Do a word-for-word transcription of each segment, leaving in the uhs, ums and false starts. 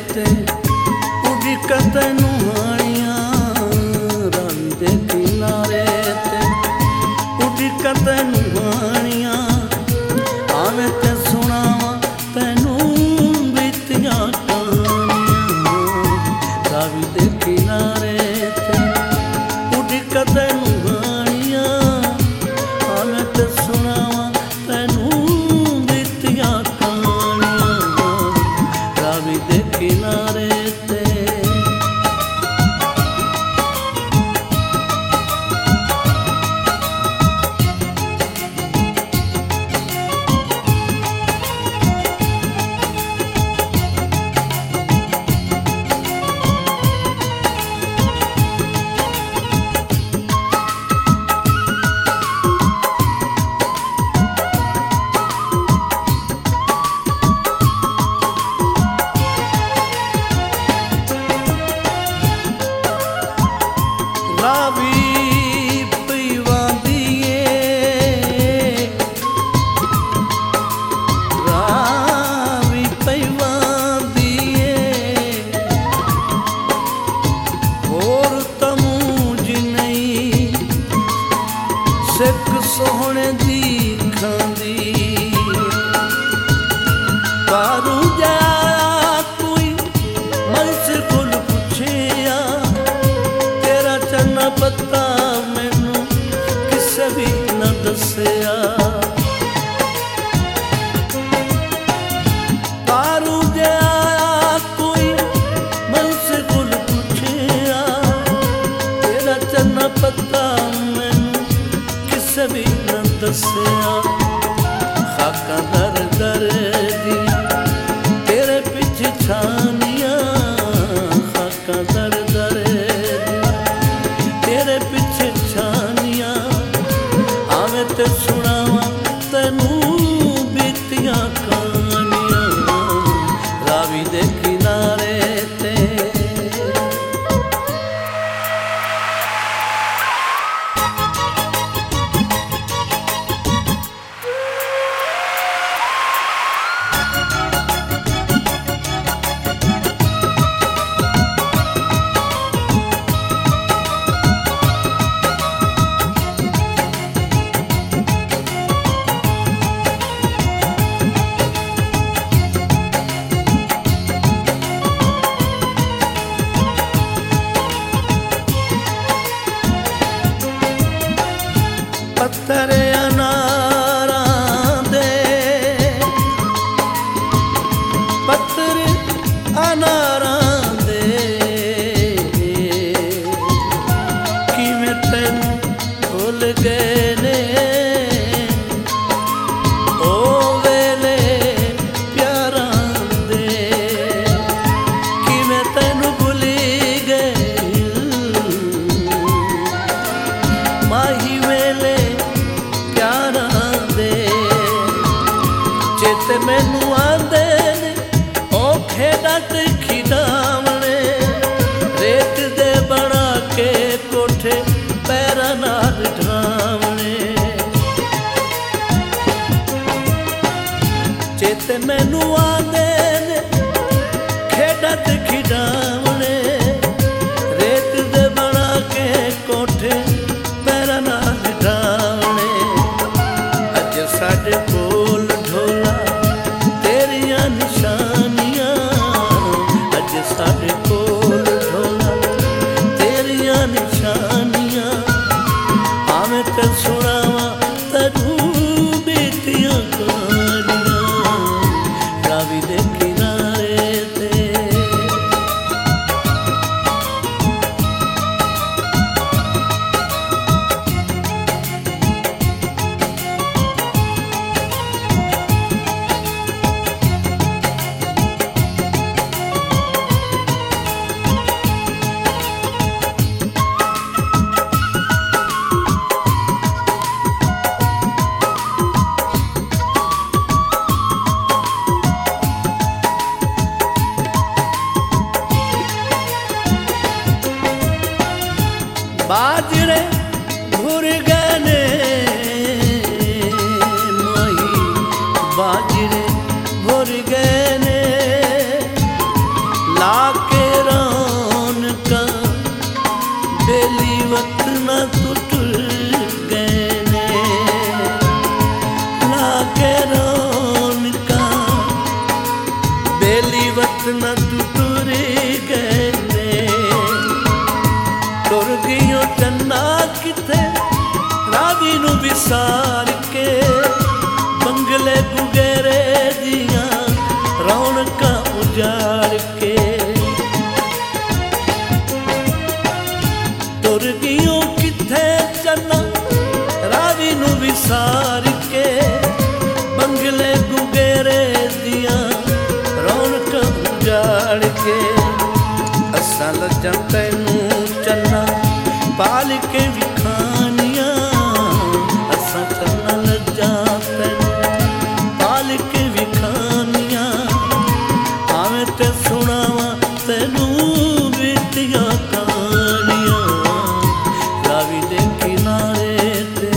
ते उड़ी कतनू हानियां रावी दे किनारे ते उड़ी कतनू हानियां आवे ते सुनावा तैनू बीतियां कहानियां रावी दे किनारे ते उड़ी कतनू हानियां आवे ते सुनावा तैनू बीतियां कहानियां रावी दे किनारे ते रावी पीवांदी ए रावी पीवांदी ए होर तमूज नहीं सिक सोहणे दी खांदी पारू जा कोई मनस कोल पुछिया तेरा चन्ना पत्ता मैनू किसे भी न दसिया पारू जे आया कोई मनस कोल पुछिया तेरा चन्ना पत्ता मैनू किसे भी न दसिया खाका दर दर दिया तेरे पिछे छानियां खाका दर दर दिया तेरे पिछे छानियां आवे ते सुनावा तैनू बीतियां कहानियां रावी दे किनारे ते पत्थर अनारां दे पत्थर अनारां दे किवें तैनू भुल गए ने ओ वेले प्यारां दे किवें तैनू भुली गए माही वेले प्यारां दे चेते मैनू आंदे ने ओ खेड़ा ते खिडावणे रेत दे बना के कोठे पैरां नाल ढावणे चेते मैनू आंदे ने खेड़ा ते खिडावणे रेत दे बना के कोठे पैरां नाल ढावणे अज साडे कोल ढोला तेरियां निशानियां अज साडे कोल ढोला तेरियां निशानियां आवे ते सुनावा तैनू बीतियां कहानियां रावी दे किनारे ते बाजरे घुर गए ने माही बाजरे घुर गए ने गए ने। तुर गईओ चन्ना किथे रावी नू विसार के, बंगले गुगेरे दियां रौनकां उजाड़ के। तुर गईओ किथे चन्ना रावी नू विसार के, बंगले गुगेरे दियां रौनकां उजाड़ के। असां लज्जां तैनूं चन्ना पाल के विखानियां, असां चन्ना लज्जां तैनूं पाल के विखानियां। आवें ते सुणावां तैनूं बीतियां कहानियां रावी दे किनारे ते।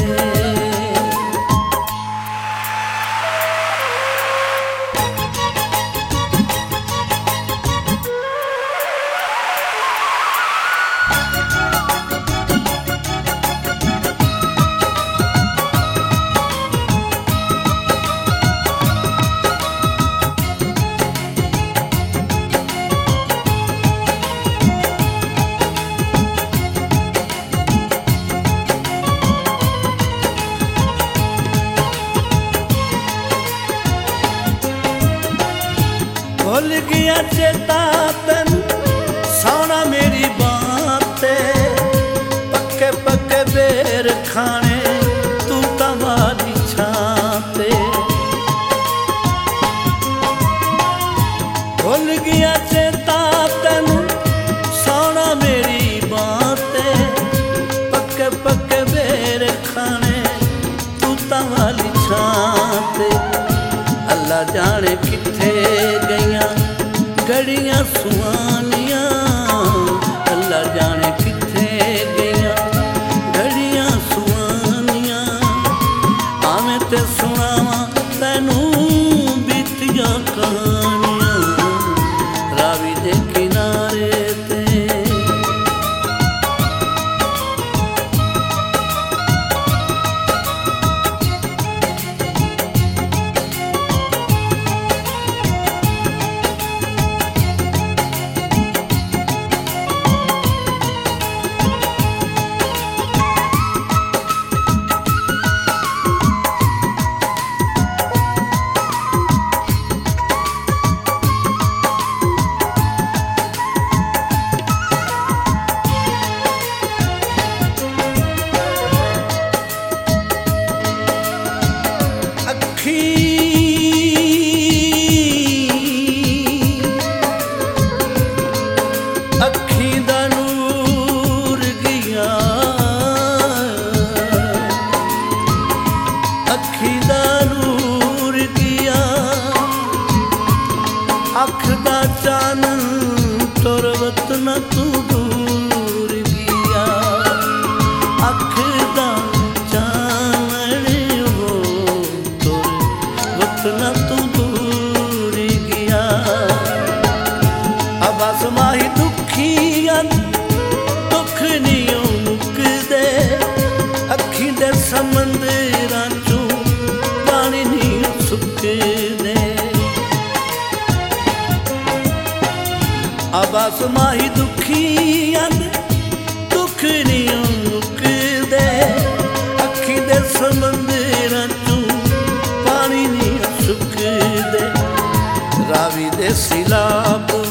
भुल गया चेता तैन सोना मेरी बात, पक्के पक्के बेर खाने तू तमारी छाते। भुल गया चेता तैन सोना मेरी बात, पक्के पक्के बेर खाने तू तमारी छाते। अल्लाह जाने किथे गईयां घड़ियां सुहानियां, अल्लाह जाने किथे गईयां घड़ियां सुहानियां। आवें ते सुणावां तैनूं बीतियां कहानियां रावी दे किनारे ते। अखी दा नूर गया, अखी दा नूर गया, अख दा चानन तुर वतना तू दूर गया। अख दा चानन हो तुर वतना तू दूर गया। अब आसमाही दुख नहीं मुकदे, अखी दे समंदरां चों पानी नहीं सुकदे। अब आसमाही दुखियां दुख नहीं मुकदे, अखी दे समंदरां चों पानी नहीं सुकदे। रावी दे सिलाब